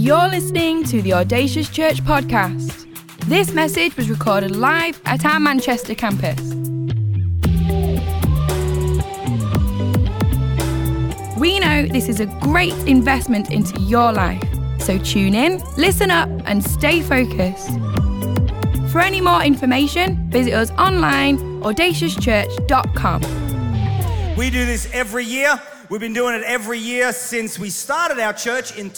You're listening to the Audacious Church podcast. This message was recorded live at our Manchester campus. We know this is a great investment into your life, so tune in, listen up, and stay focused. For any more information, visit us online, audaciouschurch.com. We do this every year. We've been doing it every year since we started our church in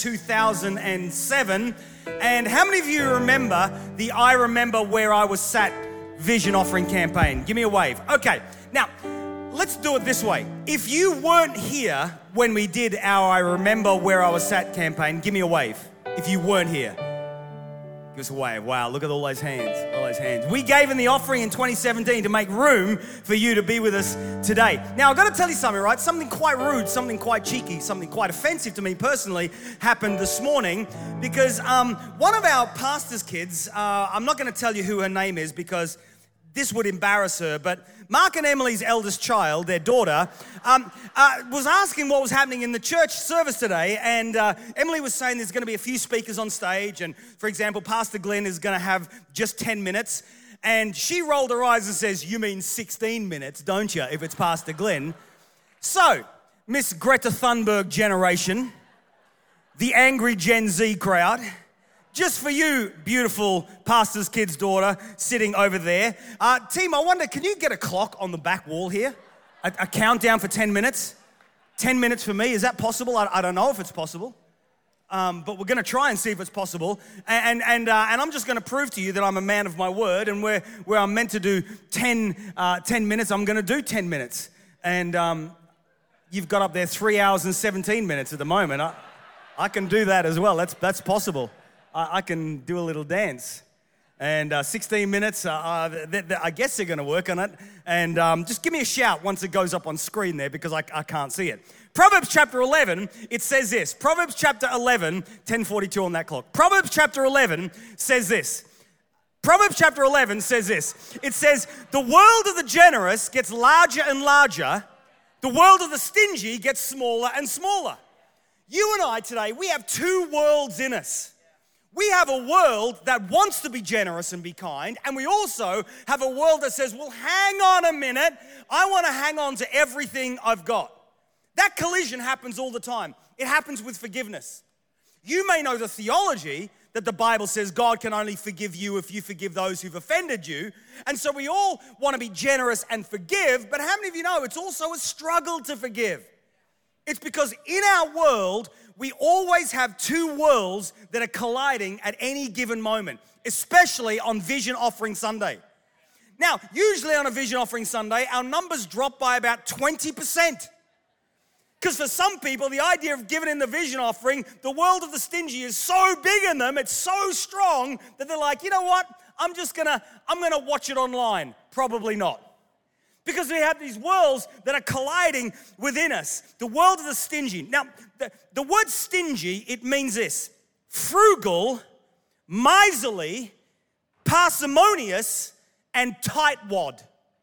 2007. And how many of you remember the I Remember Where I Was Sat vision offering campaign? Give me a wave. Okay, now let's do it this way. If you weren't here when we did our I Remember Where I Was Sat campaign, give me a wave. If you weren't here. Give us a wave. Wow, look at all those hands, We gave in the offering in 2017 to make room for you to be with us today. Now, I've got to tell you something, right? Something quite rude, something quite cheeky, something quite offensive to me personally happened this morning because one of our pastor's kids, I'm not going to tell you who her name is because this would embarrass her, but Mark and Emily's eldest child, their daughter, was asking what was happening in the church service today, and Emily was saying there's going to be a few speakers on stage, and for example, Pastor Glenn is going to have just 10 minutes, and she rolled her eyes and says, "You mean 16 minutes, don't you, if it's Pastor Glenn?" So, Miss Greta Thunberg generation, the angry Gen Z crowd, just for you, beautiful pastor's kid's daughter sitting over there. Team, I wonder, can you get a clock on the back wall here? A countdown for 10 minutes? 10 minutes for me, is that possible? I don't know if it's possible. But we're going to try and see if it's possible. And I'm just going to prove to you that I'm a man of my word. And where I'm meant to do 10 minutes, I'm going to do 10 minutes. And you've got up there 3 hours and 17 minutes at the moment. I can do that as well. That's possible. I can do a little dance. And 16 minutes, I guess they're going to work on it. And just give me a shout once it goes up on screen there because I can't see it. Proverbs chapter 11, it says this. Proverbs chapter 11, 10:42 on that clock. Proverbs chapter 11 says this. Proverbs chapter 11 says this. It says, "The world of the generous gets larger and larger. The world of the stingy gets smaller and smaller." You and I today, we have two worlds in us. We have a world that wants to be generous and be kind, and we also have a world that says, well, hang on a minute, I want to hang on to everything I've got. That collision happens all the time. It happens with forgiveness. You may know the theology that the Bible says God can only forgive you if you forgive those who've offended you, and so we all want to be generous and forgive, but how many of you know it's also a struggle to forgive? It's because in our world, we always have two worlds that are colliding at any given moment, especially on Vision Offering Sunday. Now, usually on a Vision Offering Sunday, our numbers drop by about 20%. Because for some people, the idea of giving in the vision offering, the world of the stingy is so big in them, it's so strong that they're like, you know what? I'm gonna watch it online. Probably not. Because we have these worlds that are colliding within us. The world of the stingy. Now, the word stingy, it means this: frugal, miserly, parsimonious, and tightwad.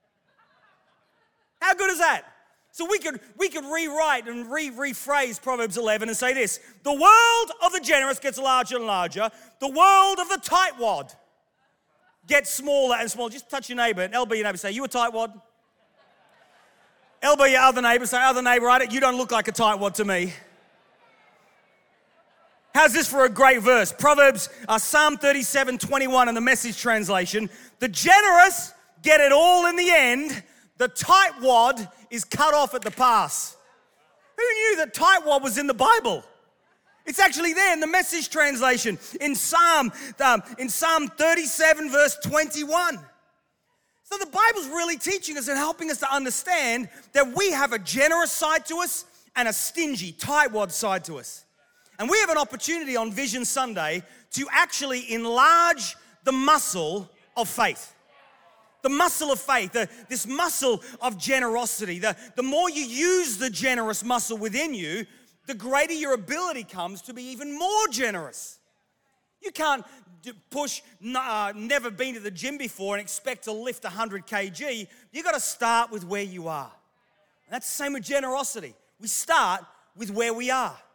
How good is that? So we could rewrite and rephrase Proverbs 11 and say this: the world of the generous gets larger and larger. The world of the tightwad gets smaller and smaller. Just touch your neighbor, elbow your neighbor, say, "You a tightwad?" Elbow your other neighbor, say, "Other neighbor, you don't look like a tightwad to me." How's this for a great verse? Proverbs, Psalm 37:21 in the Message translation. "The generous get it all in the end. The tightwad is cut off at the pass." Who knew that tightwad was in the Bible? It's actually there in the Message translation in Psalm 37 verse 21. So the Bible's really teaching us and helping us to understand that we have a generous side to us and a stingy, tightwad side to us. And we have an opportunity on Vision Sunday to actually enlarge the muscle of faith. The muscle of faith, this muscle of generosity. The more you use the generous muscle within you, the greater your ability comes to be even more generous. You can't never been to the gym before and expect to lift 100 kg. You got to start with where you are. And that's the same with generosity. We start with where we are.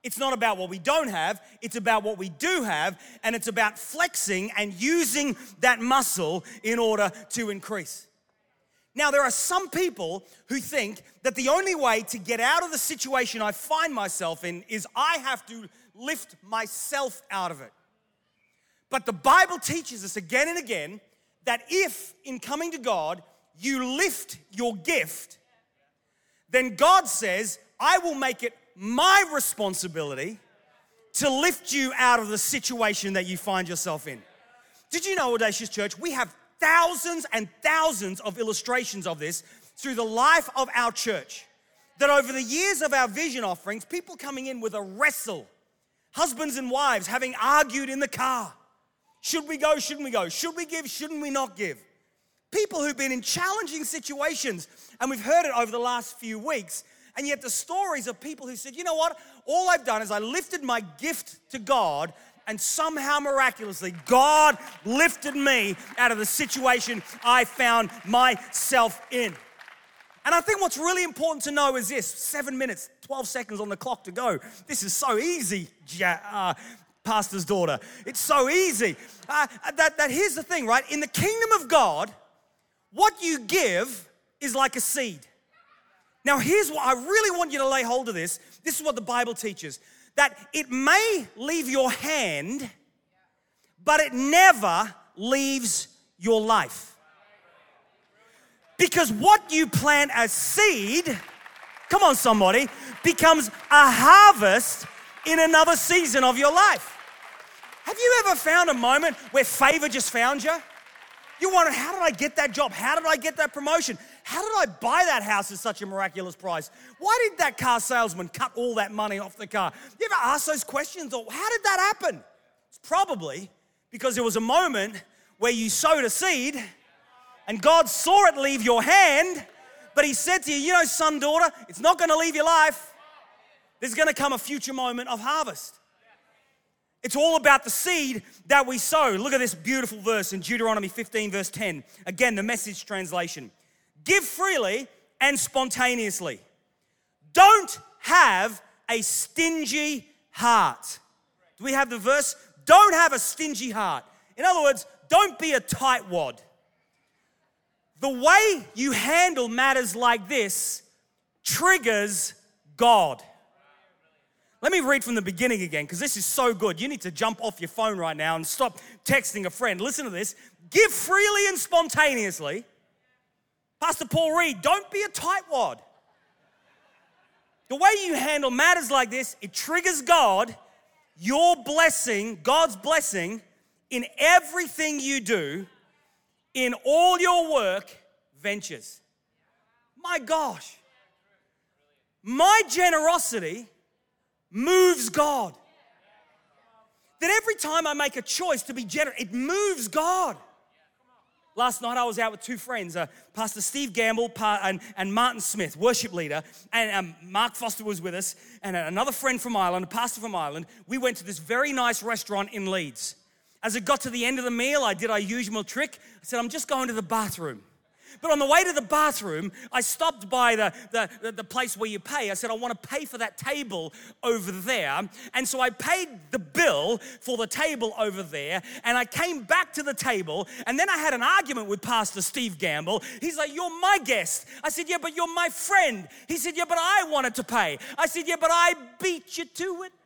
It's not about what we don't have, it's about what we do have, and it's about flexing and using that muscle in order to increase. Now, there are some people who think that the only way to get out of the situation I find myself in is I have to lift myself out of it. But the Bible teaches us again and again that if, in coming to God, you lift your gift, then God says, I will make it my responsibility to lift you out of the situation that you find yourself in. Did you know, Audacious Church, we have thousands and thousands of illustrations of this through the life of our church. That over the years of our vision offerings, people coming in with a wrestle, husbands and wives having argued in the car. Should we go? Shouldn't we go? Should we give? Shouldn't we not give? People who've been in challenging situations, and we've heard it over the last few weeks, and yet the stories of people who said, you know what? All I've done is I lifted my gift to God, and somehow miraculously, God lifted me out of the situation I found myself in. And I think what's really important to know is this: 7 minutes, 12 seconds on the clock to go. This is so easy, pastor's daughter. It's so easy. That here's the thing, right? In the kingdom of God, what you give is like a seed. Now, here's what I really want you to lay hold of this. This is what the Bible teaches. That it may leave your hand, but it never leaves your life. Because what you plant as seed, come on somebody, becomes a harvest in another season of your life. Have you ever found a moment where favor just found you? You wonder, how did I get that job? How did I get that promotion? How did I buy that house at such a miraculous price? Why did that car salesman cut all that money off the car? You ever ask those questions? Or how did that happen? It's probably because there was a moment where you sowed a seed and God saw it leave your hand, but he said to you, you know, son, daughter, it's not going to leave your life. There's going to come a future moment of harvest. It's all about the seed that we sow. Look at this beautiful verse in Deuteronomy 15, verse 10. Again, the Message translation. Give freely and spontaneously. Don't have a stingy heart. Do we have the verse? Don't have a stingy heart. In other words, don't be a tightwad. The way you handle matters like this triggers God. Let me read from the beginning again, because this is so good. You need to jump off your phone right now and stop texting a friend. Listen to this. Give freely and spontaneously. Pastor Paul Reed, don't be a tightwad. The way you handle matters like this, it triggers God, your blessing, God's blessing, in everything you do, in all your work ventures. My gosh. My generosity moves God. That every time I make a choice to be generous, it moves God. Last night I was out with two friends, Pastor Steve Gamble and Martin Smith, worship leader, and Mark Foster was with us, and another friend from Ireland, a pastor from Ireland. We went to this very nice restaurant in Leeds. As it got to the end of the meal, I did our usual trick. I said, I'm just going to the bathroom. But on the way to the bathroom, I stopped by the place where you pay. I said, I want to pay for that table over there. And so I paid the bill for the table over there. And I came back to the table. And then I had an argument with Pastor Steve Gamble. He's like, you're my guest. I said, yeah, but you're my friend. He said, yeah, but I wanted to pay. I said, yeah, but I beat you to it.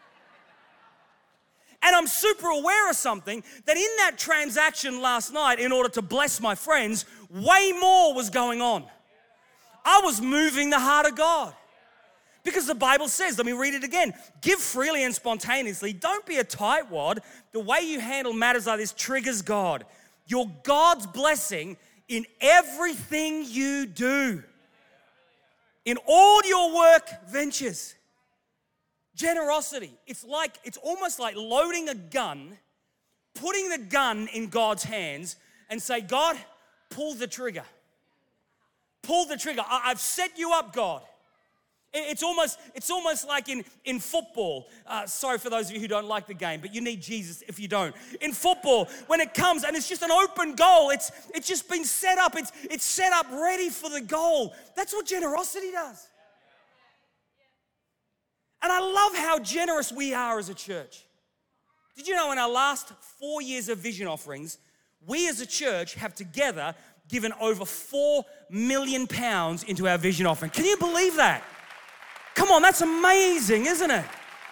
And I'm super aware of something, that in that transaction last night, in order to bless my friends, way more was going on. I was moving the heart of God. Because the Bible says, let me read it again, give freely and spontaneously. Don't be a tightwad. The way you handle matters like this triggers God. You're God's blessing in everything you do. In all your work ventures. Generosity, it's almost like loading a gun, putting the gun in God's hands and say, God, pull the trigger. Pull the trigger. I've set you up, God. It's almost like in football. Sorry for those of you who don't like the game, but you need Jesus if you don't. In football, when it comes and it's just an open goal, it's just been set up. It's set up ready for the goal. That's what generosity does. And I love how generous we are as a church. Did you know in our last 4 years of vision offerings, we as a church have together given over £4 million into our vision offering? Can you believe that? Come on, that's amazing, isn't it?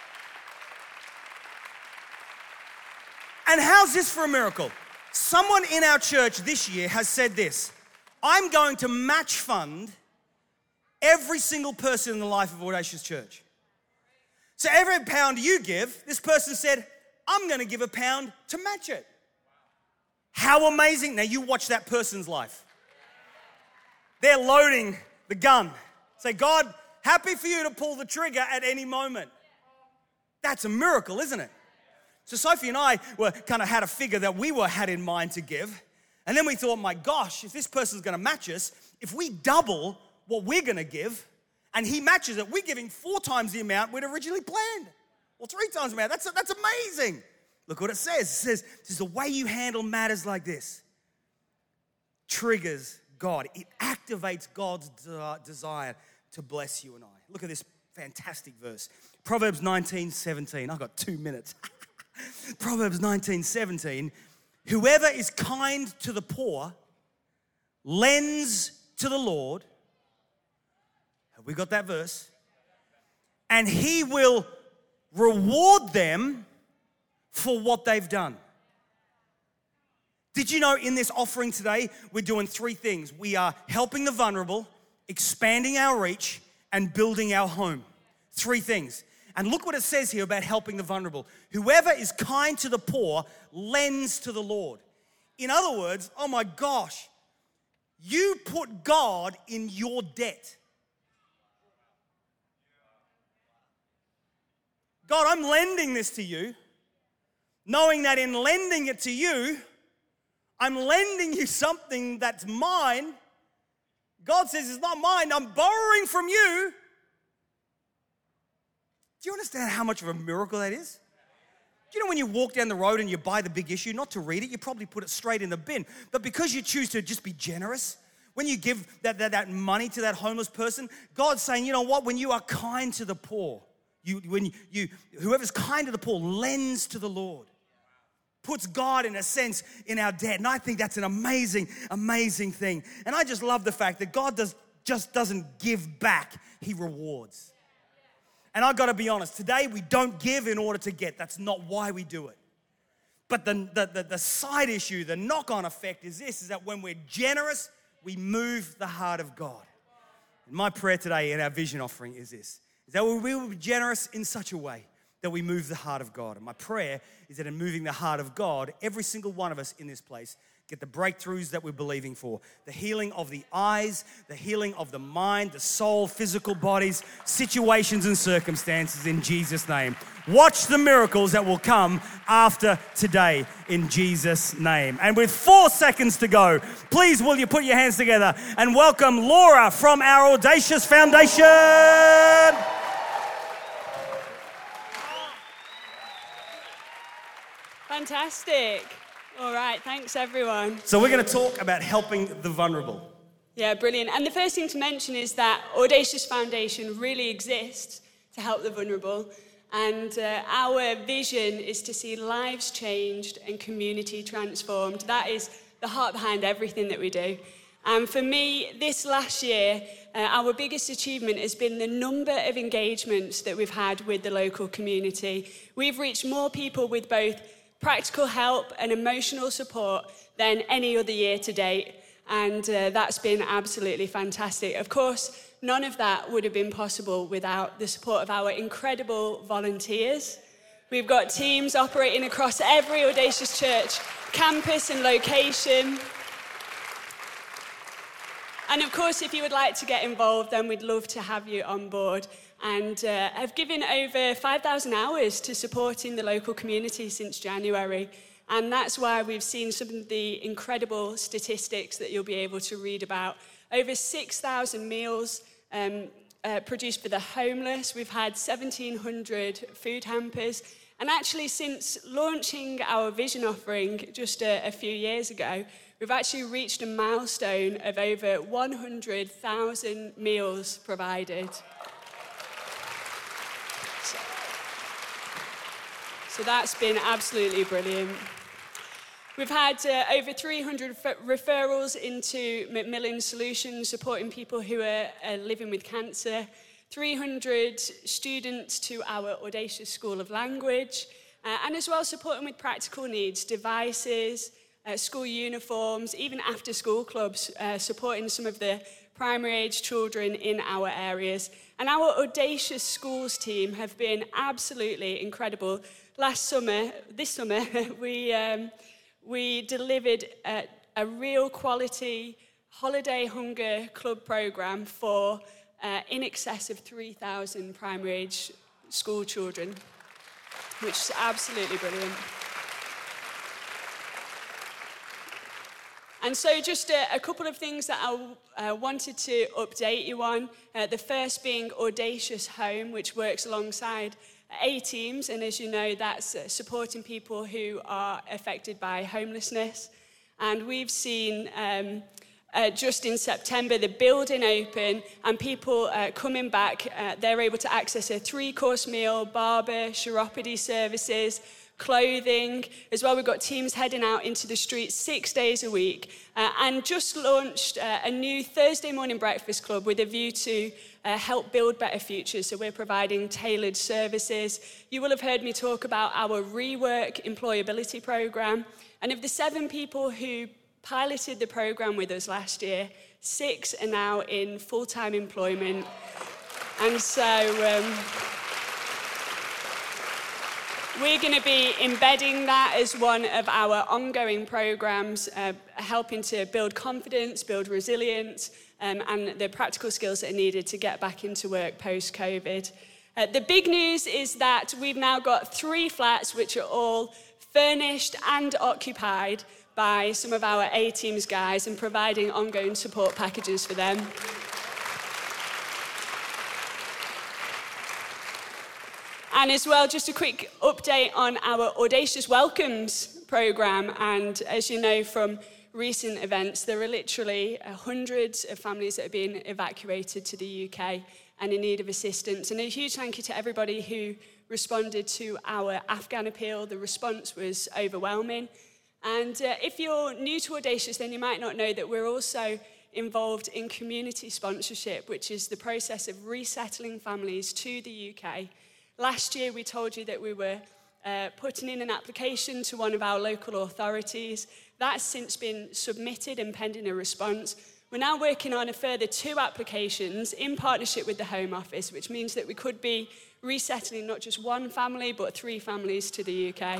And how's this for a miracle? Someone in our church this year has said this: I'm going to match fund every single person in the life of Audacious Church. So every pound you give, this person said, I'm going to give £1 to match it. How amazing. Now you watch that person's life. They're loading the gun. Say, God, happy for you to pull the trigger at any moment. That's a miracle, isn't it? So Sophie and I had a figure that we had in mind to give. And then we thought, my gosh, if this person's going to match us, if we double what we're going to give and he matches it, we're giving 4 times the amount we'd originally planned. Or 3 times the amount. That's amazing. Look what it says. It says, this is the way you handle matters like this. Triggers God. It activates God's desire to bless you and I. Look at this fantastic verse. Proverbs 19:17. I've got 2 minutes. Proverbs 19:17. Whoever is kind to the poor lends to the Lord. Have we got that verse? And he will reward them for what they've done. Did you know in this offering today, we're doing 3 things. We are helping the vulnerable, expanding our reach, and building our home. 3 things. And look what it says here about helping the vulnerable. Whoever is kind to the poor lends to the Lord. In other words, oh my gosh, you put God in your debt. God, I'm lending this to you, knowing that in lending it to you, I'm lending you something that's mine. God says it's not mine, I'm borrowing from you. Do you understand how much of a miracle that is? Do you know when you walk down the road and you buy the big issue, not to read it, you probably put it straight in the bin. But because you choose to just be generous, when you give that money to that homeless person, God's saying, you know what, when you are kind to the poor, whoever's kind to the poor lends to the Lord. Puts God, in a sense, in our debt. And I think that's an amazing, amazing thing. And I just love the fact that God just doesn't give back, he rewards. And I've got to be honest, today we don't give in order to get. That's not why we do it. But the side issue, the knock-on effect is this, is that when we're generous, we move the heart of God. And my prayer today in our vision offering is this, is that we will be generous in such a way that we move the heart of God. And my prayer is that in moving the heart of God, every single one of us in this place get the breakthroughs that we're believing for. The healing of the eyes, the healing of the mind, the soul, physical bodies, situations and circumstances in Jesus' name. Watch the miracles that will come after today in Jesus' name. And with 4 seconds to go, please will you put your hands together and welcome Laura from our Audacious Foundation. Fantastic. All right, thanks everyone. So we're going to talk about helping the vulnerable. Yeah, brilliant. And the first thing to mention is that Audacious Foundation really exists to help the vulnerable. And our vision is to see lives changed and community transformed. That is the heart behind everything that we do. And for me, this last year, our biggest achievement has been the number of engagements that we've had with the local community. We've reached more people with both practical help and emotional support than any other year to date. And that's been absolutely fantastic. Of course, none of that would have been possible without the support of our incredible volunteers. We've got teams operating across every Audacious Church campus and location. And of course, if you would like to get involved, then we'd love to have you on board. And have given over 5,000 hours to supporting the local community since January. And that's why we've seen some of the incredible statistics that you'll be able to read about. Over 6,000 meals produced for the homeless. We've had 1,700 food hampers. And actually, since launching our vision offering just a few years ago, we've actually reached a milestone of over 100,000 meals provided. So that's been absolutely brilliant. We've had over 300 referrals into Macmillan Solutions, supporting people who are living with cancer, 300 students to our Audacious School of Language, and as well supporting with practical needs, devices, school uniforms, even after-school clubs, supporting some of the primary-age children in our areas. And our Audacious Schools team have been absolutely incredible. This summer, we delivered a real quality holiday hunger club program for in excess of 3,000 primary-age school children, which is absolutely brilliant. And so just a couple of things that I wanted to update you on. The first being Audacious Home, which works alongside A-Teams, and as you know, that's supporting people who are affected by homelessness. And we've seen just in September the building open and people coming back. They're able to access a 3-course meal, barber, chiropody services, clothing. As well, we've got teams heading out into the streets 6 days a week, and just launched a new Thursday morning breakfast club with a view to help build better futures. So we're providing tailored services. You will have heard me talk about our Rework employability program. And of the 7 people who piloted the program with us last year, 6 are now in full-time employment. And so we're going to be embedding that as one of our ongoing programs, helping to build confidence, build resilience, and the practical skills that are needed to get back into work post-COVID. The big news is that we've now got 3 flats which are all furnished and occupied by some of our A-Teams guys and providing ongoing support packages for them. And as well, just a quick update on our Audacious Welcomes program. And as you know from recent events, there are literally hundreds of families that are being evacuated to the UK and in need of assistance. And a huge thank you to everybody who responded to our Afghan appeal. The response was overwhelming. And if you're new to Audacious, then you might not know that we're also involved in community sponsorship, which is the process of resettling families to the UK. Last year, we told you that we were putting in an application to one of our local authorities. That's since been submitted and pending a response. We're now working on a further 2 applications in partnership with the Home Office, which means that we could be resettling not just 1 family, but 3 families to the UK.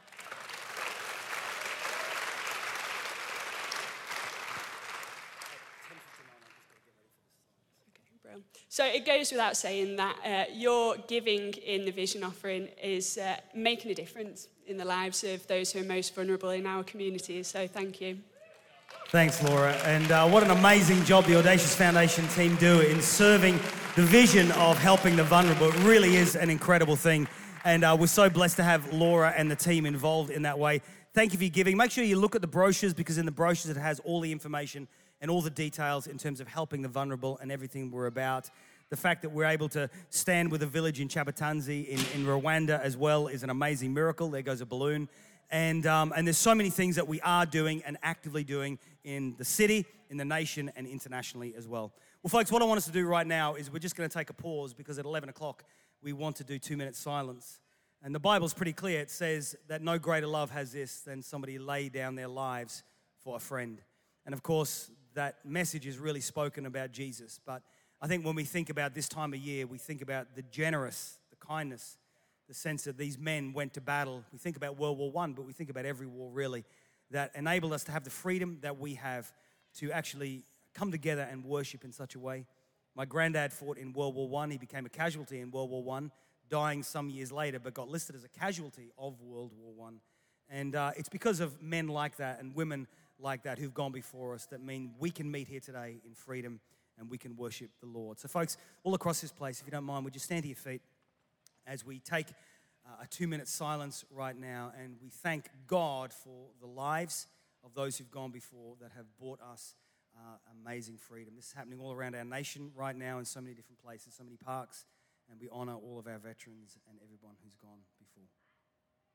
So it goes without saying that your giving in the Vision offering is making a difference in the lives of those who are most vulnerable in our communities. So thank you. Thanks, Laura. And what an amazing job the Audacious Foundation team do in serving the vision of helping the vulnerable. It really is an incredible thing. And we're so blessed to have Laura and the team involved in that way. Thank you for your giving. Make sure you look at the brochures, because in the brochures it has all the information and all the details in terms of helping the vulnerable and everything we're about. The fact that we're able to stand with a village in Chabatanzi in Rwanda as well is an amazing miracle. There goes a balloon. And there's so many things that we are doing and actively doing in the city, in the nation, and internationally as well. Well, folks, what I want us to do right now is we're just going to take a pause, because at 11 o'clock we want to do 2 minutes silence. And the Bible's pretty clear. It says that no greater love has this than somebody lay down their lives for a friend. And of course, that message is really spoken about Jesus. But I think when we think about this time of year, we think about the generous, the kindness, the sense that these men went to battle. We think about World War I, but we think about every war really, that enabled us to have the freedom that we have to actually come together and worship in such a way. My granddad fought in World War I. He became a casualty in World War I, dying some years later, but got listed as a casualty of World War I. And it's because of men like that and women like that who've gone before us that mean we can meet here today in freedom and we can worship the Lord. So folks, all across this place, if you don't mind, would you stand to your feet as we take a 2-minute silence right now, and we thank God for the lives of those who've gone before that have brought us amazing freedom. This is happening all around our nation right now in so many different places, so many parks, and we honor all of our veterans and everyone who's gone before.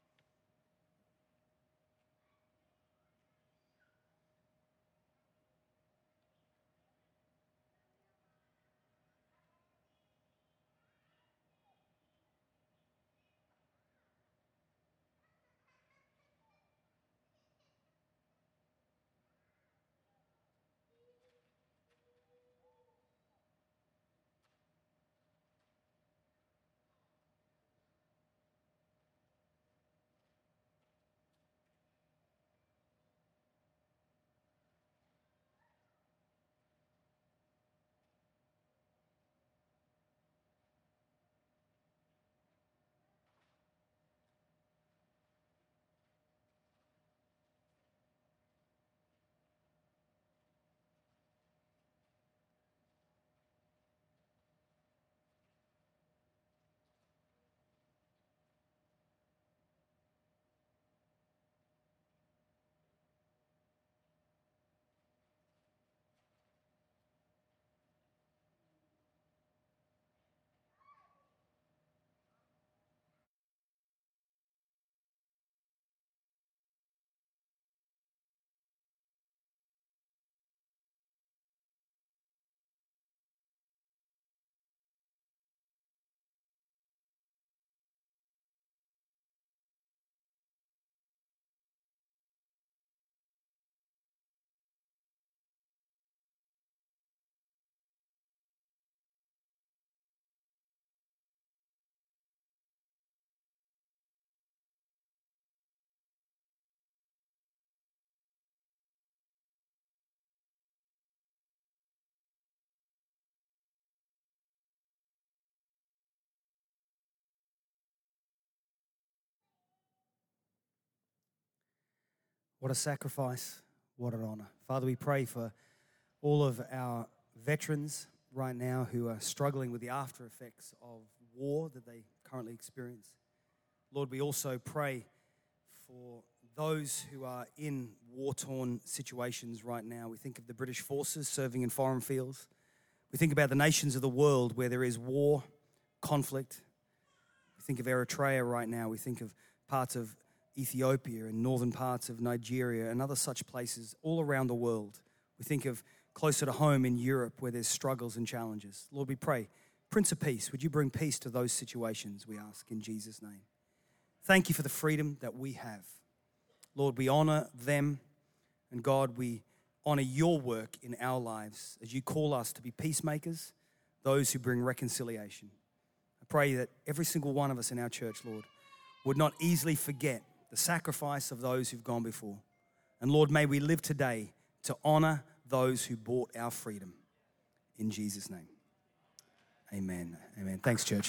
What a sacrifice, what an honor. Father, we pray for all of our veterans right now who are struggling with the after effects of war that they currently experience. Lord, we also pray for those who are in war-torn situations right now. We think of the British forces serving in foreign fields. We think about the nations of the world where there is war, conflict. We think of Eritrea right now. We think of parts of Ethiopia and northern parts of Nigeria and other such places all around the world. We think of closer to home in Europe where there's struggles and challenges. Lord, we pray, Prince of Peace, would you bring peace to those situations, we ask in Jesus' name. Thank you for the freedom that we have. Lord, we honor them, and God, we honor your work in our lives as you call us to be peacemakers, those who bring reconciliation. I pray that every single one of us in our church, Lord, would not easily forget the sacrifice of those who've gone before. And Lord, may we live today to honor those who bought our freedom. In Jesus' name, amen. Amen. Thanks, church.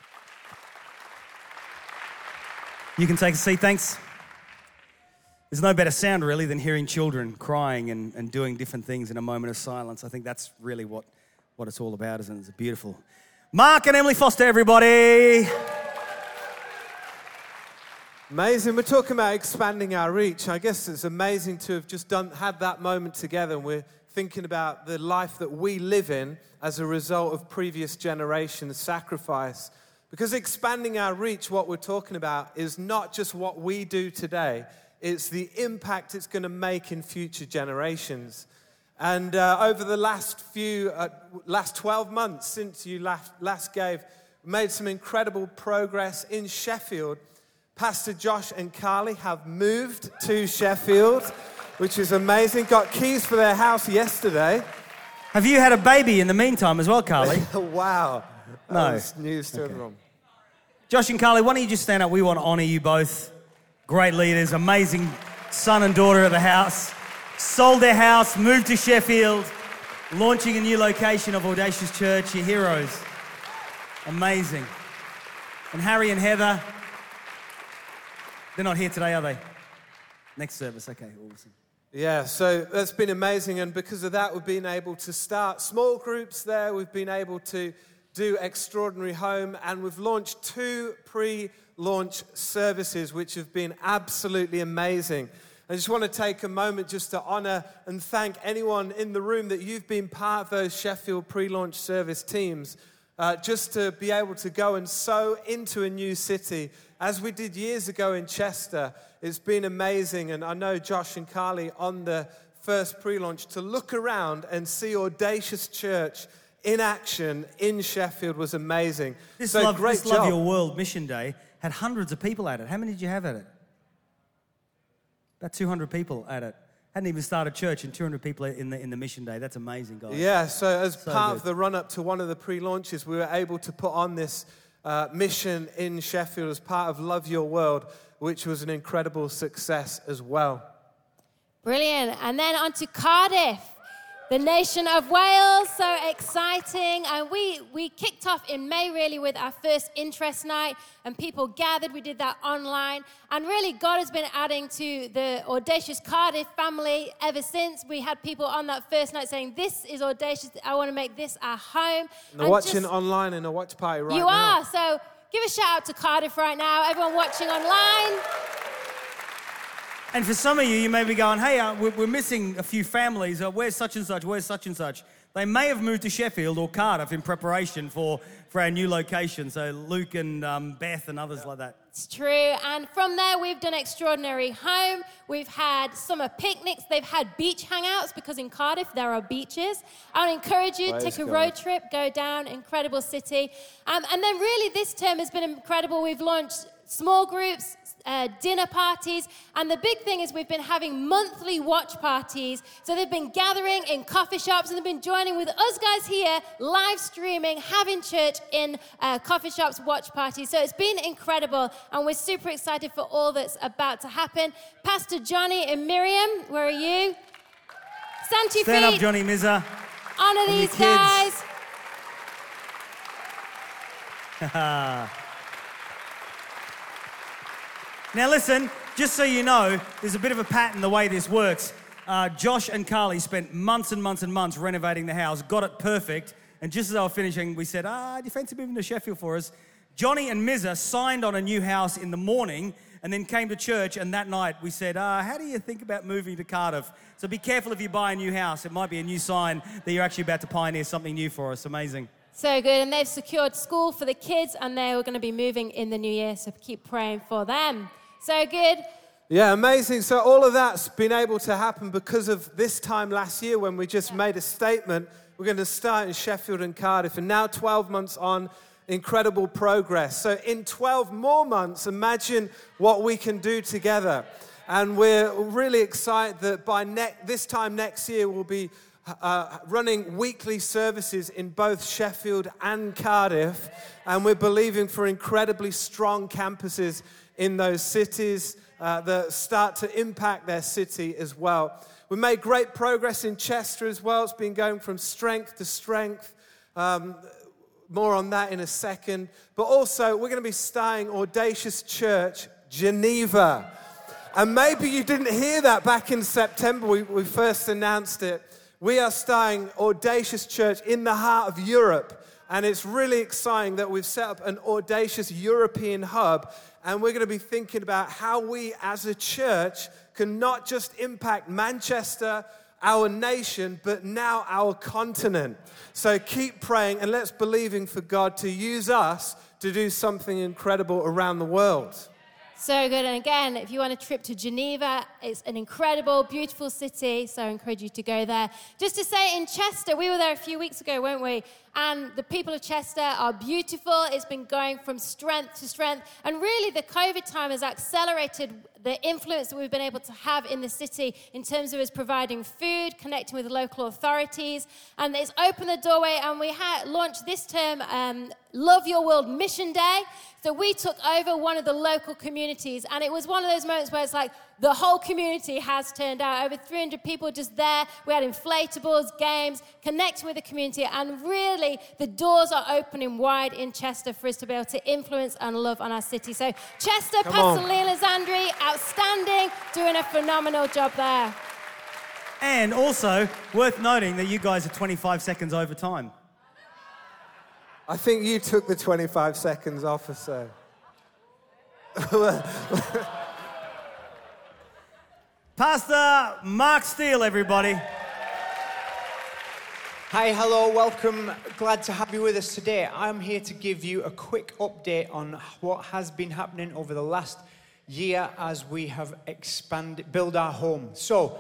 You can take a seat, thanks. There's no better sound, really, than hearing children crying and doing different things in a moment of silence. I think that's really what it's all about, isn't it? It's beautiful. Mark and Emily Foster, everybody. Amazing. We're talking about expanding our reach. I guess it's amazing to have just had that moment together, and we're thinking about the life that we live in as a result of previous generations' sacrifice. Because expanding our reach, what we're talking about, is not just what we do today. It's the impact it's going to make in future generations. And over the last 12 months since you last gave, we made some incredible progress in Sheffield. Pastor Josh and Carly have moved to Sheffield, which is amazing. Got keys for their house yesterday. Have you had a baby in the meantime as well, Carly? Wow. No. That's news to everyone. Josh and Carly, why don't you just stand up? We want to honor you both. Great leaders, amazing son and daughter of the house. Sold their house, moved to Sheffield, launching a new location of Audacious Church. Your heroes. Amazing. And Harry and Heather, they're not here today, are they? Next service, okay, awesome. Yeah, so that's been amazing, and because of that, we've been able to start small groups there. We've been able to do Extraordinary Home, and we've launched 2 pre-launch services, which have been absolutely amazing. I just want to take a moment just to honor and thank anyone in the room that you've been part of those Sheffield pre-launch service teams, just to be able to go and sow into a new city. As we did years ago in Chester, it's been amazing. And I know Josh and Carly on the first pre-launch, to look around and see Audacious Church in action in Sheffield was amazing. This Love Your World Mission Day had hundreds of people at it. How many did you have at it? About 200 people at it. Hadn't even started church and 200 people in the mission day. That's amazing, guys. Yeah, so as part of the run-up to one of the pre-launches, we were able to put on this mission in Sheffield as part of Love Your World, which was an incredible success as well. Brilliant. And then on to Cardiff, the nation of Wales. So exciting. And we kicked off in May, really, with our first interest night, and people gathered. We did that online. And really, God has been adding to the Audacious Cardiff family ever since. We had people on that first night saying, this is Audacious. I want to make this our home. And they're watching online in a watch party right now. You are. So give a shout out to Cardiff right now. Everyone watching online. And for some of you, you may be going, hey, we're missing a few families. Where's such and such? Where's such and such? They may have moved to Sheffield or Cardiff in preparation for our new location. So Luke and Beth and others like that. It's true. And from there, we've done Extraordinary Home. We've had summer picnics. They've had beach hangouts because in Cardiff, there are beaches. I would encourage you to take a road trip, go down, incredible city. And then really this term has been incredible. We've launched small groups, dinner parties, and the big thing is we've been having monthly watch parties. So they've been gathering in coffee shops, and they've been joining with us guys here, live streaming, having church in coffee shops, watch parties. So it's been incredible, and we're super excited for all that's about to happen. Pastor Johnny and Miriam, where are you? Stand to your feet. Stand up, Johnny Mizza. Honor these guys. Now listen, just so you know, there's a bit of a pattern the way this works. Josh and Carly spent months and months and months renovating the house, got it perfect, and just as they were finishing, we said, do you fancy moving to Sheffield for us? Johnny and Mizza signed on a new house in the morning and then came to church, and that night we said, how do you think about moving to Cardiff? So be careful if you buy a new house. It might be a new sign that you're actually about to pioneer something new for us. Amazing. So good, and they've secured school for the kids, and they were going to be moving in the new year, so keep praying for them. So good. Yeah, amazing. So all of that's been able to happen because of this time last year when we just made a statement. We're going to start in Sheffield and Cardiff, and now 12 months on, incredible progress. So in 12 more months, imagine what we can do together. And we're really excited that by this time next year, we'll be running weekly services in both Sheffield and Cardiff, and we're believing for incredibly strong campuses in those cities that start to impact their city as well. We made great progress in Chester as well. It's been going from strength to strength. More on that in a second. But also, we're going to be starting Audacious Church Geneva. And maybe you didn't hear that back in September. We first announced it. We are starting Audacious Church in the heart of Europe. And it's really exciting that we've set up an Audacious European hub. And we're going to be thinking about how we as a church can not just impact Manchester, our nation, but now our continent. So keep praying and let's believing for God to use us to do something incredible around the world. So good. And again, if you want a trip to Geneva, it's an incredible, beautiful city. So I encourage you to go there. Just to say, in Chester, we were there a few weeks ago, weren't we? And the people of Chester are beautiful. It's been going from strength to strength. And really, the COVID time has accelerated the influence that we've been able to have in the city in terms of us providing food, connecting with local authorities. And it's opened the doorway, and we launched this term Love Your World Mission Day. So we took over one of the local communities, and it was one of those moments where it's like the whole community has turned out. Over 300 people just there. We had inflatables, games, connecting with the community, and really the doors are opening wide in Chester for us to be able to influence and love on our city. So Chester, Pastor Lee Lazandri, outstanding, doing a phenomenal job there. And also, worth noting that you guys are 25 seconds over time. I think you took the 25 seconds off or so. Pastor Mark Steele, everybody. Hi, hello, welcome. Glad to have you with us today. I'm here to give you a quick update on what has been happening over the last year as we have built our home. So,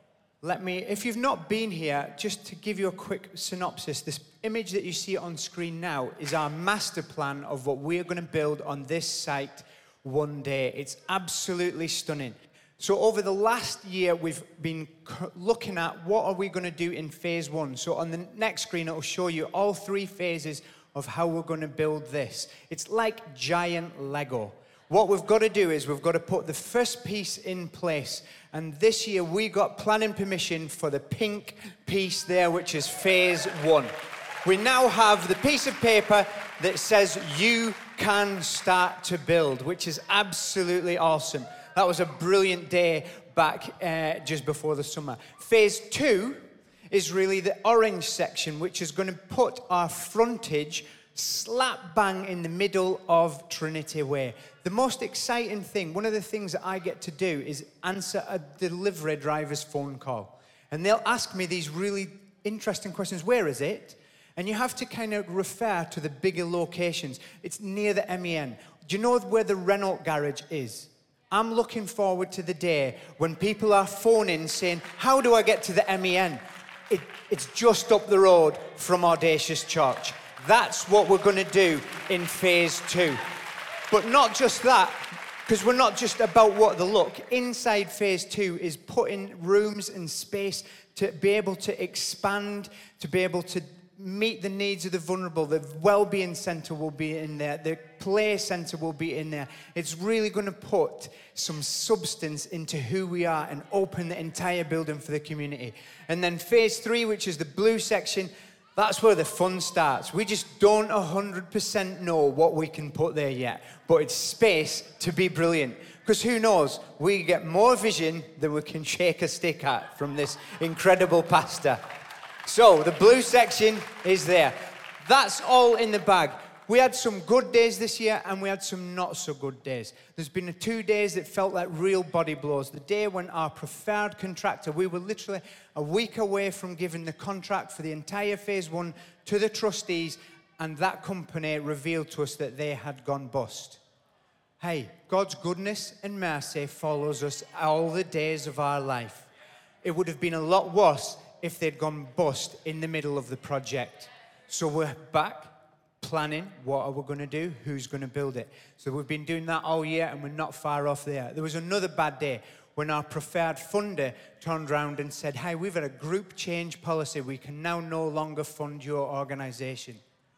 if you've not been here, just to give you a quick synopsis, this image that you see on screen now is our master plan of what we're going to build on this site one day. It's absolutely stunning. So over the last year, we've been looking at what are we going to do in phase one. So on the next screen, it will show you all 3 phases of how we're going to build this. It's like giant Lego. What we've got to do is we've got to put the first piece in place. And this year we got planning permission for the pink piece there, which is phase 1. We now have the piece of paper that says you can start to build, which is absolutely awesome. That was a brilliant day back just before the summer. Phase 2 is really the orange section, which is going to put our frontage slap bang in the middle of Trinity Way. The most exciting thing, one of the things that I get to do is answer a delivery driver's phone call. And they'll ask me these really interesting questions. Where is it? And you have to kind of refer to the bigger locations. It's near the MEN. Do you know where the Renault garage is? I'm looking forward to the day when people are phoning saying, how do I get to the MEN? It's just up the road from Audacious Church. That's what we're going to do in phase 2. But not just that, because we're not just about what the look. Inside phase 2 is putting rooms and space to be able to expand, to be able to meet the needs of the vulnerable. The well-being centre will be in there. The play centre will be in there. It's really going to put some substance into who we are and open the entire building for the community. And then phase 3, which is the blue section, that's where the fun starts. We just don't 100% know what we can put there yet, but it's space to be brilliant. Because who knows, we get more vision than we can shake a stick at from this incredible pastor. So the blue section is there. That's all in the bag. We had some good days this year and we had some not so good days. There's been 2 days that felt like real body blows. The day when our preferred contractor, we were literally a week away from giving the contract for the entire phase 1 to the trustees, and that company revealed to us that they had gone bust. Hey, God's goodness and mercy follows us all the days of our life. It would have been a lot worse if they'd gone bust in the middle of the project. So we're back planning what are we going to do, who's going to build it. So we've been doing that all year and we're not far off there. There was another bad day when our preferred funder turned around and said, hey, we've had a group change policy. We can now no longer fund your organization.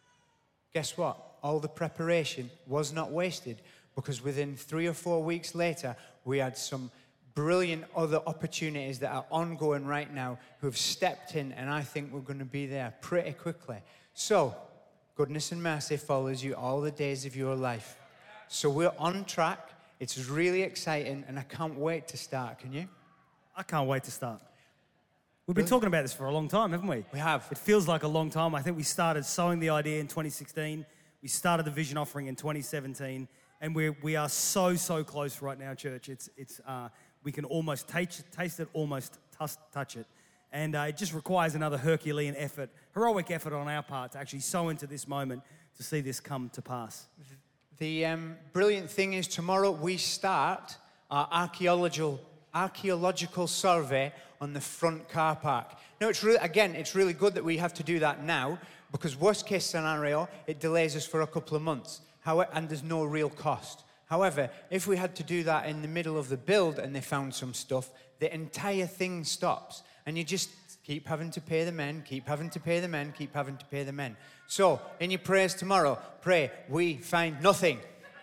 Guess what? All the preparation was not wasted, because within 3 or 4 weeks later, we had some brilliant other opportunities that are ongoing right now who have stepped in, and I think we're going to be there pretty quickly. So, goodness and mercy follows you all the days of your life. So we're on track. It's really exciting, and I can't wait to start. Can you? I can't wait to start. We've been talking about this for a long time, haven't we? We have. It feels like a long time. I think we started sowing the idea in 2016. We started the vision offering in 2017, and we are so close right now, church. We can almost taste it, almost touch it. And it just requires another Herculean effort, heroic effort on our part to actually sow into this moment to see this come to pass. The brilliant thing is tomorrow we start our archaeological survey on the front car park. Now, it's really good that we have to do that now, because worst case scenario, it delays us for a couple of months. And there's no real cost. However, if we had to do that in the middle of the build and they found some stuff, the entire thing stops. And you just keep having to pay the men, keep having to pay the men, keep having to pay the men. So, in your prayers tomorrow, pray, we find nothing.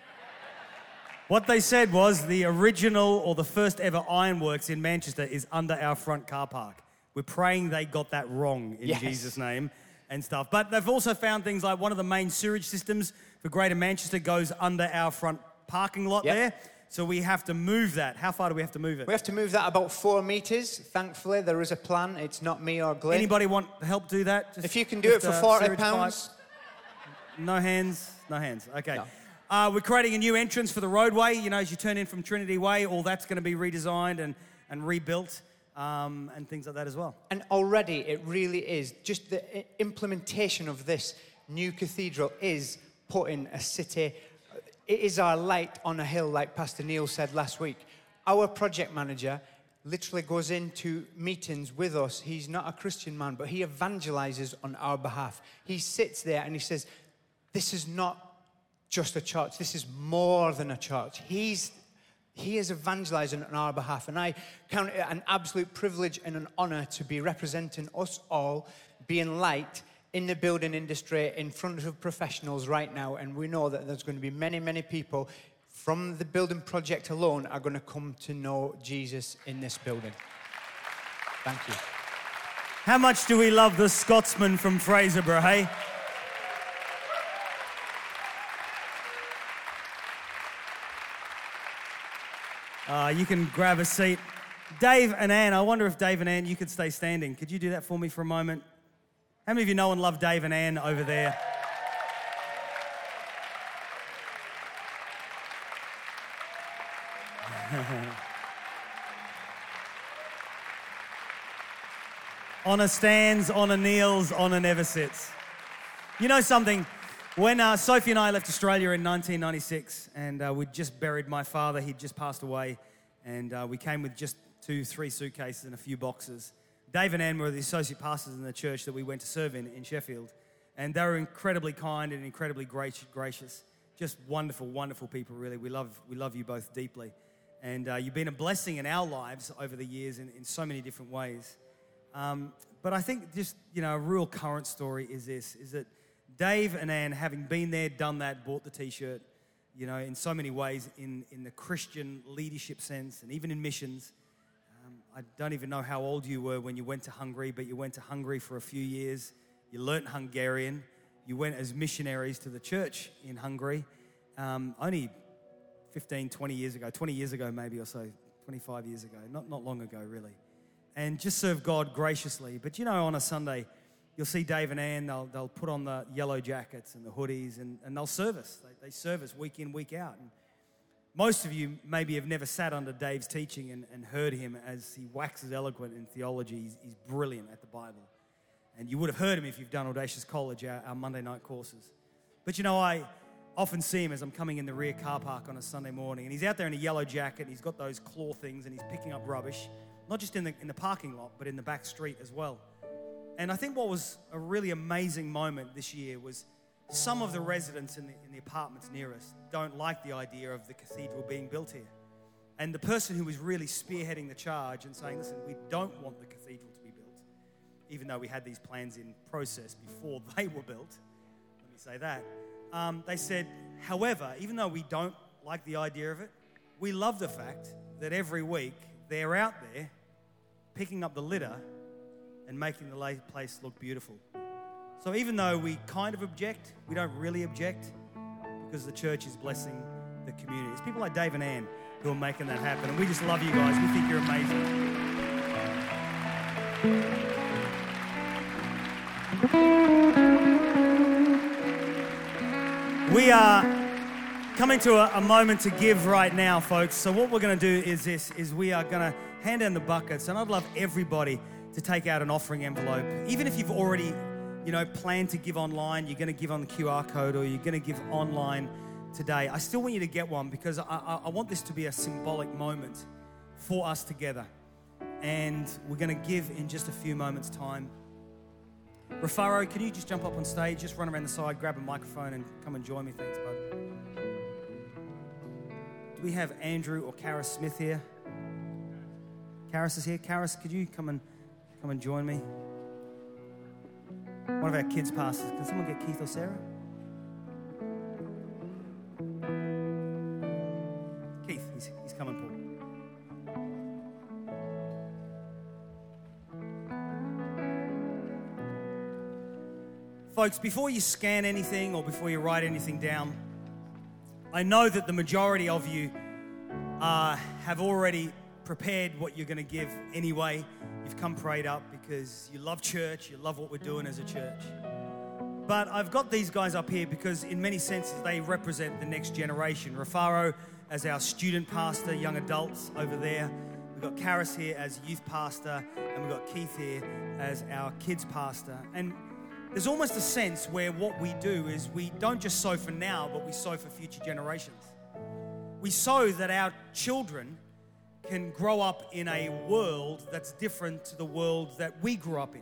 What they said was the original or the first ever ironworks in Manchester is under our front car park. We're praying they got that wrong in Jesus' name and stuff. But they've also found things like one of the main sewage systems for Greater Manchester goes under our front parking lot there. So we have to move that. How far do we have to move it? We have to move that about 4 meters. Thankfully, there is a plan. It's not me or Glenn. Anybody want help do that? If you can do it for £40. No hands? No hands. Okay. No. We're creating a new entrance for the roadway. You know, as you turn in from Trinity Way, all that's going to be redesigned and rebuilt and things like that as well. And already it really is. Just the implementation of this new cathedral is putting a city... It is our light on a hill, like Pastor Neil said last week. Our project manager literally goes into meetings with us. He's not a Christian man, but he evangelizes on our behalf. He sits there and he says, this is not just a church. This is more than a church. He is evangelizing on our behalf. And I count it an absolute privilege and an honor to be representing us all, being light in the building industry in front of professionals right now, and we know that there's going to be many people from the building project alone are going to come to know Jesus in this building. Thank you. How much do we love the Scotsman from Fraserburgh, hey? You can grab a seat. Dave and Anne, I wonder if Dave and Anne, you could stay standing. Could you do that for me for a moment? How many of you know and love Dave and Anne over there? Honor stands, honor kneels, honor never sits. You know something? When Sophie and I left Australia in 1996 and we'd just buried my father, he'd just passed away, and we came with just 2-3 suitcases and a few boxes. Dave and Anne were the associate pastors in the church that we went to serve in Sheffield. And they were incredibly kind and incredibly gracious. Just wonderful, wonderful people, really. We love you both deeply. And you've been a blessing in our lives over the years in so many different ways. But I think just, a real current story is that Dave and Anne, having been there, done that, bought the T-shirt, in so many ways in the Christian leadership sense and even in missions. I don't even know how old you were when you went to Hungary, but you went to Hungary for a few years. You learnt Hungarian. You went as missionaries to the church in Hungary. Only 15, 20 years ago maybe or so, 25 years ago, not long ago really, and just serve God graciously. But on a Sunday, you'll see Dave and Ann, they'll put on the yellow jackets and the hoodies and they'll service. They service week in, week out. And most of you maybe have never sat under Dave's teaching and heard him as he waxes eloquent in theology. He's brilliant at the Bible. And you would have heard him if you've done Audacious College, our Monday night courses. But I often see him as I'm coming in the rear car park on a Sunday morning, and he's out there in a yellow jacket, and he's got those claw things, and he's picking up rubbish, not just in the parking lot, but in the back street as well. And I think what was a really amazing moment this year was some of the residents in the apartments near us don't like the idea of the cathedral being built here. And the person who was really spearheading the charge and saying, listen, we don't want the cathedral to be built, even though we had these plans in process before they were built, let me say that. They said, however, even though we don't like the idea of it, we love the fact that every week they're out there picking up the litter and making the place look beautiful. So even though we kind of object, we don't really object because the church is blessing the community. It's people like Dave and Ann who are making that happen. And we just love you guys. We think you're amazing. We are coming to a moment to give right now, folks. So what we're going to do is we are going to hand down the buckets. And I'd love everybody to take out an offering envelope. Even if you've already, plan to give online, you're going to give on the QR code or you're going to give online today. I still want you to get one because I want this to be a symbolic moment for us together. And we're going to give in just a few moments' time. Rafaro, can you just jump up on stage, just run around the side, grab a microphone and come and join me? Thanks, bud. Do we have Andrew or Karis Smith here? Karis is here. Karis, could you come and join me? One of our kids pastors. Can someone get Keith or Sarah? Keith, he's coming, Paul. Folks, before you scan anything or before you write anything down, I know that the majority of you have already prepared what you're going to give anyway. You've come prayed up because you love church, you love what we're doing as a church. But I've got these guys up here because in many senses they represent the next generation. Rafaro as our student pastor, young adults over there. We've got Karis here as youth pastor, and we've got Keith here as our kids pastor. And there's almost a sense where what we do is we don't just sow for now, but we sow for future generations. We sow that our children can grow up in a world that's different to the world that we grew up in.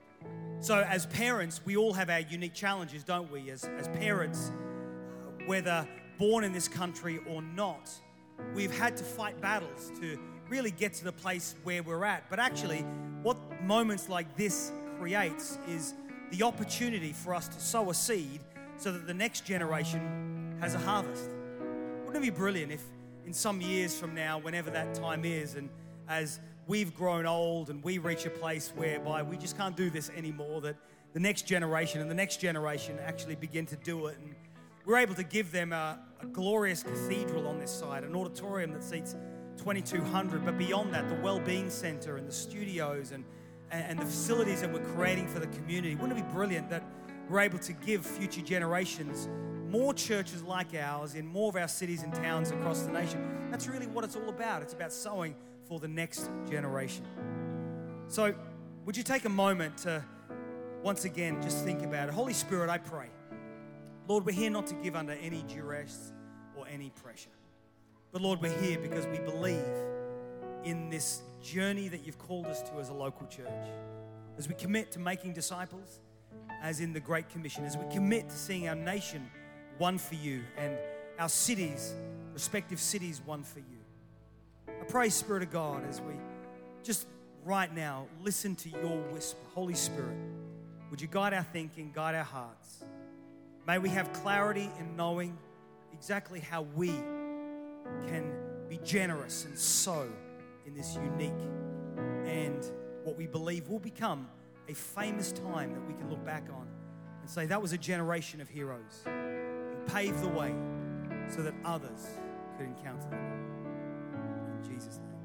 So as parents, we all have our unique challenges, don't we? As parents, whether born in this country or not, we've had to fight battles to really get to the place where we're at. But actually, what moments like this creates is the opportunity for us to sow a seed so that the next generation has a harvest. Wouldn't it be brilliant if in some years from now, whenever that time is, and as we've grown old and we reach a place whereby we just can't do this anymore, that the next generation and the next generation actually begin to do it, and we're able to give them a glorious cathedral on this side, an auditorium that seats 2,200, but beyond that, the well-being center and the studios and the facilities that we're creating for the community. Wouldn't it be brilliant that we're able to give future generations more churches like ours in more of our cities and towns across the nation? That's really what it's all about. It's about sowing for the next generation. So would you take a moment to once again just think about it? Holy Spirit, I pray. Lord, we're here not to give under any duress or any pressure. But Lord, we're here because we believe in this journey that you've called us to as a local church. As we commit to making disciples, as in the Great Commission, as we commit to seeing our nation one for you and our cities, respective cities, one for you. I pray, Spirit of God, as we just right now listen to your whisper. Holy Spirit, would you guide our thinking, guide our hearts? May we have clarity in knowing exactly how we can be generous and sow in this unique and what we believe will become a famous time that we can look back on and say that was a generation of heroes who paved the way so that others could encounter them. In Jesus' name.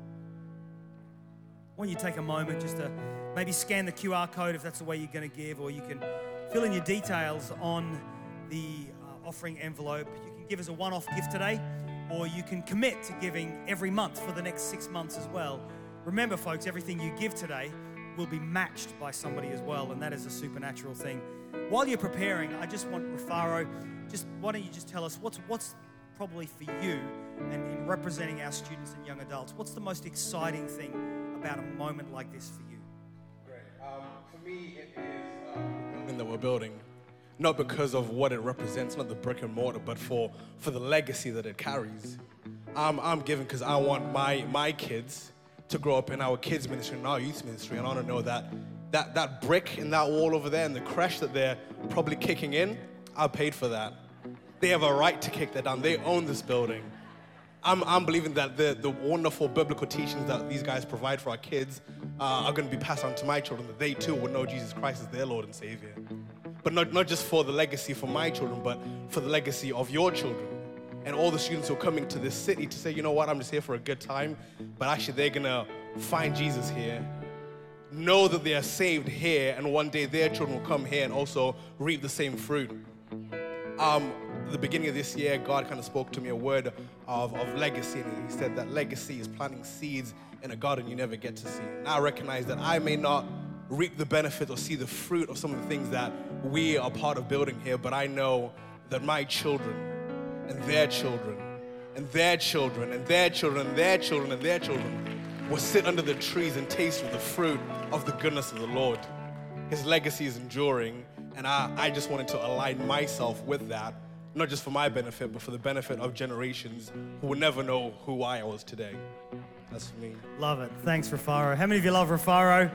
I want you to take a moment just to maybe scan the QR code if that's the way you're going to give, or you can fill in your details on the offering envelope. You can give us a one-off gift today, or you can commit to giving every month for the next 6 months as well. Remember, folks, everything you give today will be matched by somebody as well, and that is a supernatural thing. While you're preparing, I just want Rufaro, why don't you just tell us what's probably for you, and in representing our students and young adults, what's the most exciting thing about a moment like this for you? Great. For me, it is the building that we're building. Not because of what it represents, not the brick and mortar, but for the legacy that it carries. I'm giving because I want my kids to grow up in our kids ministry and our youth ministry, and I want to know that brick in that wall over there and the crash that they're probably kicking in, I paid for that. They have a right to kick that down. They own this building. I'm believing that the wonderful biblical teachings that these guys provide for our kids are going to be passed on to my children, that they too will know Jesus Christ as their Lord and Savior. But not just for the legacy for my children, but for the legacy of your children. And all the students who are coming to this city to say, you know what, I'm just here for a good time, but actually they're going to find Jesus here, know that they are saved here, and one day their children will come here and also reap the same fruit. At the beginning of this year, God kind of spoke to me a word of legacy, and He said that legacy is planting seeds in a garden you never get to see. And I recognize that I may not reap the benefit or see the fruit of some of the things that we are part of building here, but I know that my children and their children and their children and their children and their children and their children will sit under the trees and taste of the fruit of the goodness of the Lord. His legacy is enduring, and I just wanted to align myself with that, not just for my benefit, but for the benefit of generations who will never know who I was today. That's for me. Love it. Thanks, Rufaro. How many of you love Rufaro?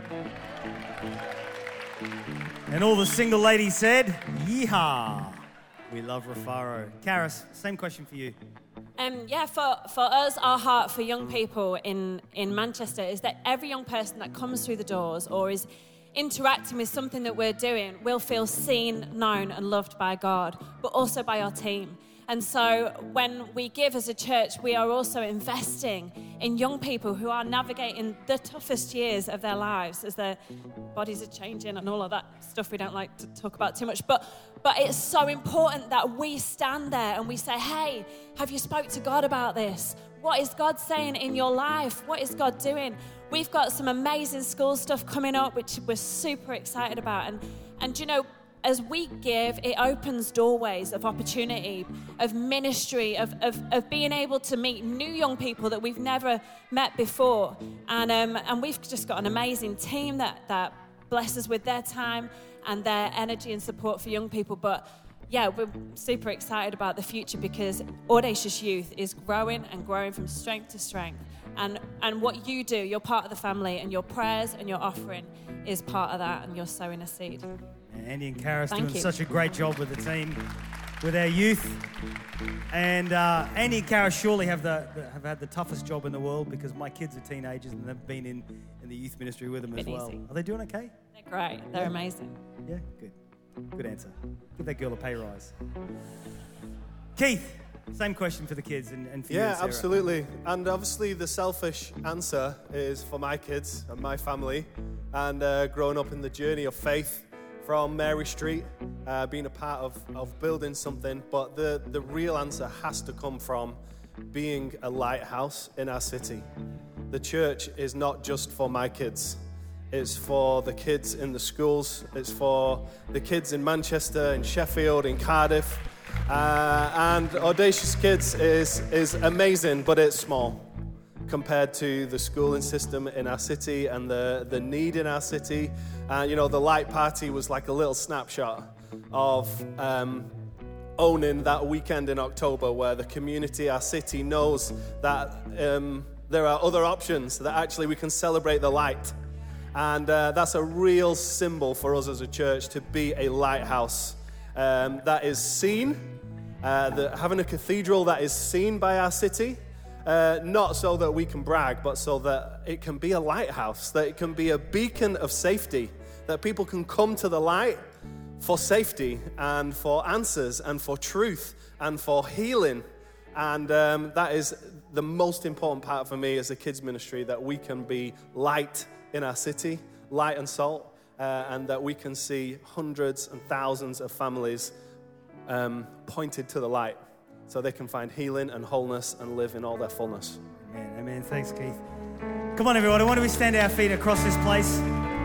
And all the single ladies said, yeehaw. We love Rufaro. Karis, same question for you. For us, our heart for young people in Manchester is that every young person that comes through the doors or is interacting with something that we're doing will feel seen, known, and loved by God, but also by our team. And so when we give as a church, we are also investing in young people who are navigating the toughest years of their lives as their bodies are changing and all of that stuff we don't like to talk about too much. But it's so important that we stand there and we say, hey, have you spoke to God about this? What is God saying in your life? What is God doing? We've got some amazing school stuff coming up, which we're super excited about. And you know, as we give, it opens doorways of opportunity, of ministry, of being able to meet new young people that we've never met before. And we've just got an amazing team that blesses with their time and their energy and support for young people. But yeah, we're super excited about the future because Audacious Youth is growing and growing from strength to strength. And what you do, you're part of the family, and your prayers and your offering is part of that, and you're sowing a seed. Andy and Karis doing such a great job with the team, with our youth. And Andy and Karis surely have had the toughest job in the world because my kids are teenagers and they've been in the youth ministry with them as well. Easy. Are they doing okay? They're great. They're amazing. Yeah, good. Good answer. Give that girl a pay rise. Keith, same question for the kids and for you and Sarah. Absolutely. And obviously the selfish answer is for my kids and my family and growing up in the journey of faith from Mary Street, being a part of building something. But the real answer has to come from being a lighthouse in our city. The church is not just for my kids. It's for the kids in the schools. It's for the kids in Manchester, in Sheffield, in Cardiff. And Audacious Kids is amazing, but it's small compared to the schooling system in our city and the need in our city. The Light Party was like a little snapshot of owning that weekend in October where the community, our city, knows that there are other options, that actually we can celebrate the light. And that's a real symbol for us as a church to be a lighthouse that is seen, having a cathedral that is seen by our city, not so that we can brag, but so that it can be a lighthouse, that it can be a beacon of safety, that people can come to the light for safety and for answers and for truth and for healing And that is the most important part for me as a kids ministry, that we can be light in our city, light and salt, and that we can see hundreds and thousands of families pointed to the light so they can find healing and wholeness and live in all their fullness. Amen. Thanks, Keith. Come on, everyone. Why don't we stand our feet across this place?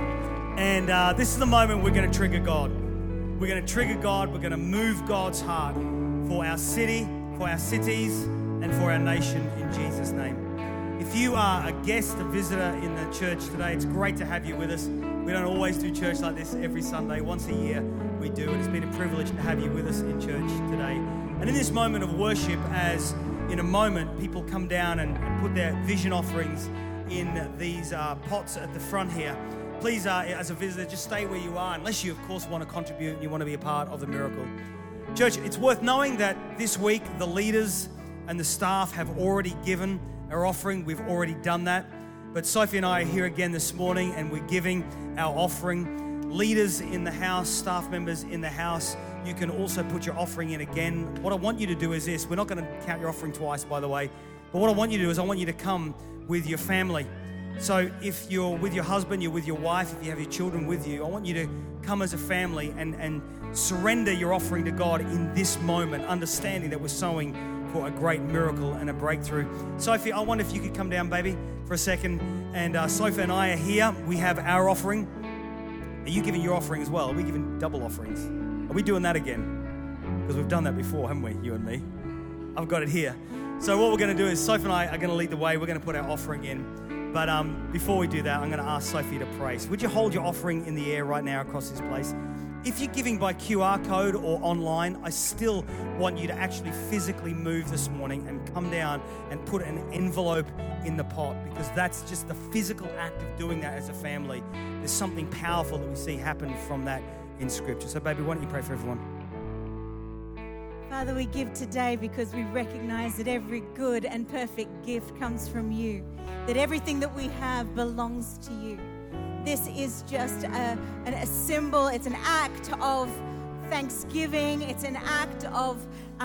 And this is the moment we're going to trigger God. We're going to trigger God. We're going to move God's heart for our city, for our cities, and for our nation in Jesus' name. If you are a guest, a visitor in the church today, it's great to have you with us. We don't always do church like this every Sunday. Once a year we do, and it's been a privilege to have you with us in church today. And in this moment of worship, as in a moment people come down and put their vision offerings in these pots at the front here, please, as a visitor, just stay where you are, unless you, of course, want to contribute and you want to be a part of the miracle. Church, it's worth knowing that this week the leaders and the staff have already given our offering. We've already done that. But Sophie and I are here again this morning, and we're giving our offering. Leaders in the house, staff members in the house, you can also put your offering in again. What I want you to do is this. We're not going to count your offering twice, by the way. But what I want you to do is I want you to come with your family. So if you're with your husband, you're with your wife, if you have your children with you, I want you to come as a family and surrender your offering to God in this moment, understanding that we're sowing for a great miracle and a breakthrough. Sophie, I wonder if you could come down, baby, for a second. And Sophie and I are here. We have our offering. Are you giving your offering as well? Are we giving double offerings? Are we doing that again? Because we've done that before, haven't we, you and me? I've got it here. So what we're going to do is Sophie and I are going to lead the way. We're going to put our offering in. But before we do that, I'm going to ask Sophie to pray. So would you hold your offering in the air right now across this place? If you're giving by QR code or online, I still want you to actually physically move this morning and come down and put an envelope in the pot, because that's just the physical act of doing that as a family. There's something powerful that we see happen from that in Scripture. So, baby, why don't you pray for everyone? Father, we give today because we recognize that every good and perfect gift comes from you, that everything that we have belongs to you. This is just a symbol. It's an act of thanksgiving. It's an act of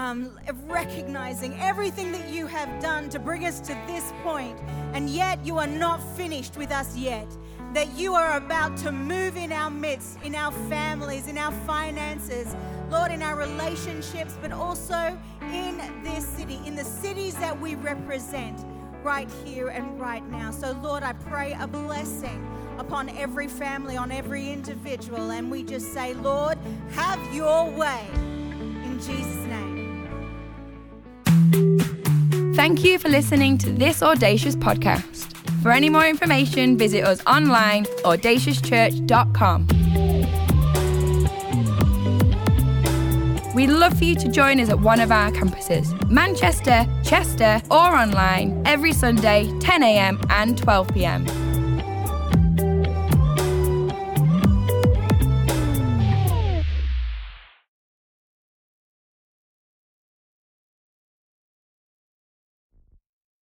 recognizing everything that you have done to bring us to this point. And yet you are not finished with us yet. That you are about to move in our midst, in our families, in our finances, Lord, in our relationships, but also in this city, in the cities that we represent right here and right now. So, Lord, I pray a blessing upon every family, on every individual. And we just say, Lord, have your way in Jesus' name. Thank you for listening to this Audacious podcast. For any more information, visit us online, audaciouschurch.com. We'd love for you to join us at one of our campuses, Manchester, Chester, or online, every Sunday, 10 a.m. and 12 p.m.